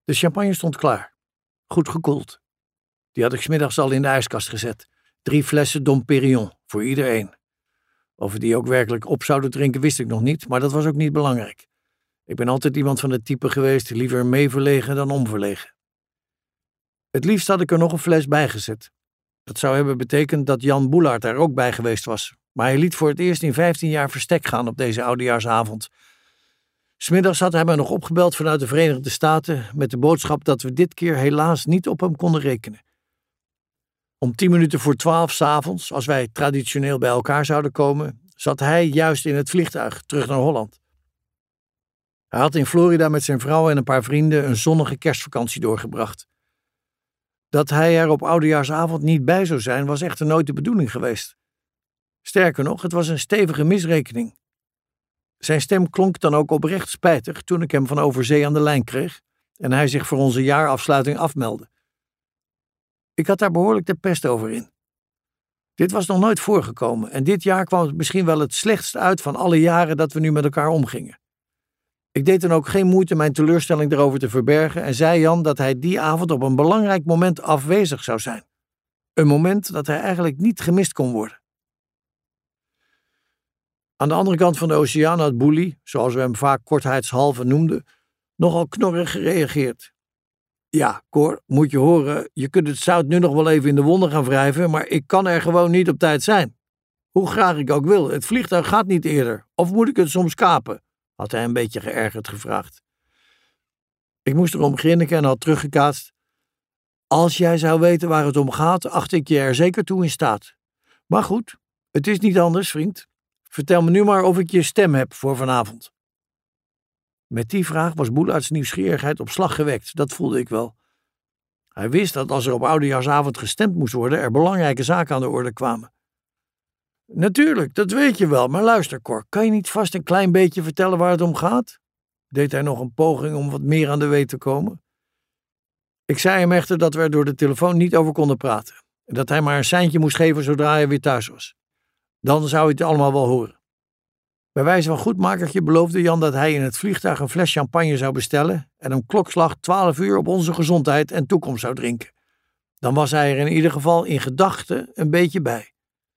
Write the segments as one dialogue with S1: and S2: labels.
S1: De champagne stond klaar. Goed gekoeld. Die had ik 's middags al in de ijskast gezet. 3 flessen Dom Pérignon, voor iedereen. Of we die ook werkelijk op zouden drinken, wist ik nog niet, maar dat was ook niet belangrijk. Ik ben altijd iemand van het type geweest, liever meeverlegen dan onverlegen. Het liefst had ik er nog een fles bij gezet. Dat zou hebben betekend dat Jan Boelaert daar ook bij geweest was. Maar hij liet voor het eerst in 15 jaar verstek gaan op deze oudejaarsavond. 'S middags had hij me nog opgebeld vanuit de Verenigde Staten met de boodschap dat we dit keer helaas niet op hem konden rekenen. Om 10 minuten voor 12 's avonds, als wij traditioneel bij elkaar zouden komen, zat hij juist in het vliegtuig terug naar Holland. Hij had in Florida met zijn vrouw en een paar vrienden een zonnige kerstvakantie doorgebracht. Dat hij er op oudejaarsavond niet bij zou zijn, was echter nooit de bedoeling geweest. Sterker nog, het was een stevige misrekening. Zijn stem klonk dan ook oprecht spijtig toen ik hem van overzee aan de lijn kreeg en hij zich voor onze jaarafsluiting afmeldde. Ik had daar behoorlijk de pest over in. Dit was nog nooit voorgekomen en dit jaar kwam het misschien wel het slechtst uit van alle jaren dat we nu met elkaar omgingen. Ik deed dan ook geen moeite mijn teleurstelling erover te verbergen en zei Jan dat hij die avond op een belangrijk moment afwezig zou zijn. Een moment dat hij eigenlijk niet gemist kon worden. Aan de andere kant van de oceaan had Boelie, zoals we hem vaak kortheidshalve noemden, nogal knorrig gereageerd. Ja, Cor, moet je horen, je kunt het zout nu nog wel even in de wonden gaan wrijven, maar ik kan er gewoon niet op tijd zijn. Hoe graag ik ook wil, het vliegtuig gaat niet eerder. Of moet ik het soms kapen? Had hij een beetje geërgerd gevraagd. Ik moest erom grinniken en had teruggekaatst. Als jij zou weten waar het om gaat, acht ik je er zeker toe in staat. Maar goed, het is niet anders, vriend. Vertel me nu maar of ik je stem heb voor vanavond. Met die vraag was Boelaerts nieuwsgierigheid op slag gewekt, dat voelde ik wel. Hij wist dat als er op oudejaarsavond gestemd moest worden, er belangrijke zaken aan de orde kwamen. Natuurlijk, dat weet je wel, maar luister Cor, kan je niet vast een klein beetje vertellen waar het om gaat? Deed hij nog een poging om wat meer aan de weet te komen. Ik zei hem echter dat we er door de telefoon niet over konden praten en dat hij maar een seintje moest geven zodra hij weer thuis was. Dan zou hij het allemaal wel horen. Bij wijze van goedmakertje beloofde Jan dat hij in het vliegtuig een fles champagne zou bestellen en om klokslag 12 uur op onze gezondheid en toekomst zou drinken. Dan was hij er in ieder geval in gedachten een beetje bij.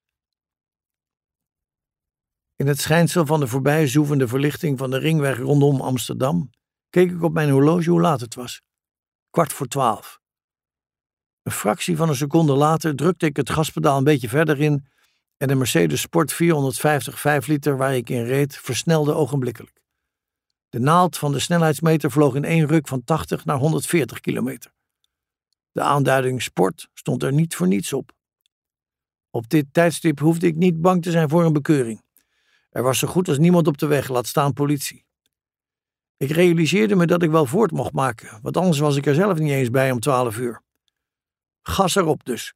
S1: In het schijnsel van de voorbijzoevende verlichting van de ringweg rondom Amsterdam keek ik op mijn horloge hoe laat het was. 11:15. Een fractie van een seconde later drukte ik het gaspedaal een beetje verder in en de Mercedes Sport 450 5 liter waar ik in reed versnelde ogenblikkelijk. De naald van de snelheidsmeter vloog in 1 ruk van 80 naar 140 kilometer. De aanduiding Sport stond er niet voor niets op. Op dit tijdstip hoefde ik niet bang te zijn voor een bekeuring. Er was zo goed als niemand op de weg, laat staan politie. Ik realiseerde me dat ik wel voort mocht maken, want anders was ik er zelf niet eens bij om 12 uur. Gas erop dus.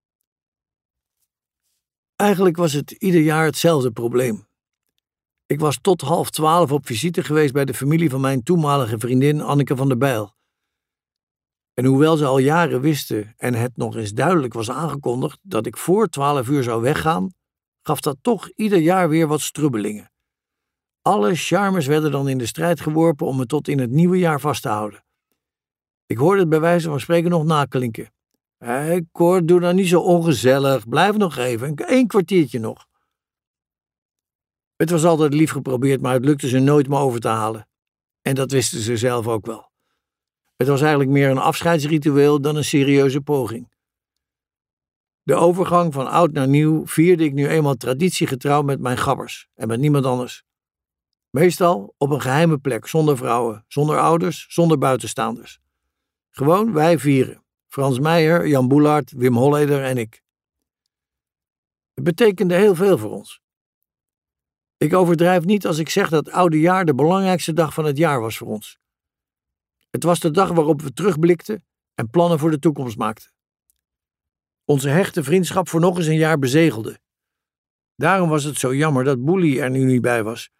S1: Eigenlijk was het ieder jaar hetzelfde probleem. Ik was tot 11:30 op visite geweest bij de familie van mijn toenmalige vriendin Anneke van der Bijl. En hoewel ze al jaren wisten en het nog eens duidelijk was aangekondigd dat ik voor 12 uur zou weggaan, gaf dat toch ieder jaar weer wat strubbelingen. Alle charmes werden dan in de strijd geworpen om me tot in het nieuwe jaar vast te houden. Ik hoorde het bij wijze van spreken nog naklinken. Hé, Cor, doe nou niet zo ongezellig. Blijf nog even, 1 kwartiertje nog. Het was altijd lief geprobeerd, maar het lukte ze nooit me over te halen. En dat wisten ze zelf ook wel. Het was eigenlijk meer een afscheidsritueel dan een serieuze poging. De overgang van oud naar nieuw vierde ik nu eenmaal traditiegetrouw met mijn gabbers en met niemand anders. Meestal op een geheime plek, zonder vrouwen, zonder ouders, zonder buitenstaanders. Gewoon wij vieren. Frans Meijer, Jan Boelaert, Wim Holleder en ik. Het betekende heel veel voor ons. Ik overdrijf niet als ik zeg dat oudejaar de belangrijkste dag van het jaar was voor ons. Het was de dag waarop we terugblikten en plannen voor de toekomst maakten. Onze hechte vriendschap voor nog eens een jaar bezegelde. Daarom was het zo jammer dat Boelie er nu niet bij was.